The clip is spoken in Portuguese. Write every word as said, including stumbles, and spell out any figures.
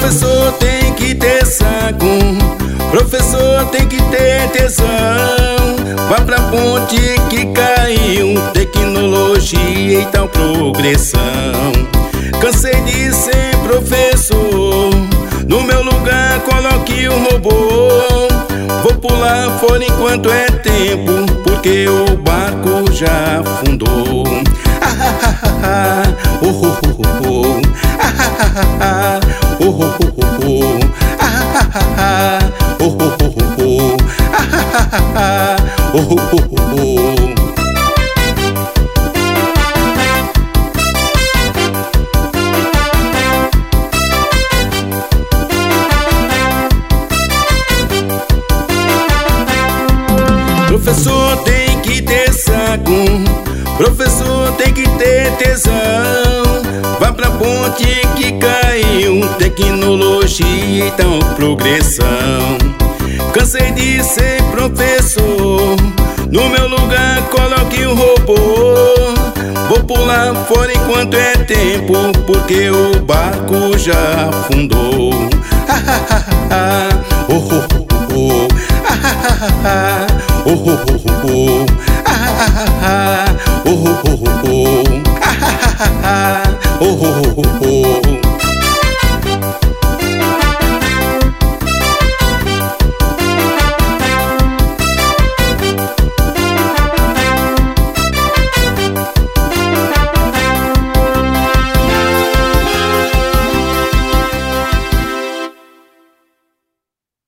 Professor tem que ter saco, professor tem que ter tesão. Vá pra ponte que caiu, tecnologia e tal progressão. Cansei de ser professor, no meu lugar coloque um robô. Vou pular fora enquanto é tempo, porque o barco já afundou. Ah, ah, ah, ah, oh, oh, oh, oh. Ah, ah, ah, ah, oh, oh, oh, oh. Ah, ah, ah, ah, oh, oh, oh, oh. Ah, ah, ah, ah, oh, oh, oh, oh. Professor tem que ter saco, professor tem que ter tesão. Vá pra ponte que caiu, tecnologia e tal progressão. Cansei de ser professor, no meu lugar coloque um robô. Vou pular fora enquanto é tempo, porque o barco já afundou. Ah, ah, ah, ah, oh, oh, oh, oh. Ah, ah, ah, ah, oh, oh, oh, oh. Ah, ah, ah, oh, oh, oh, oh.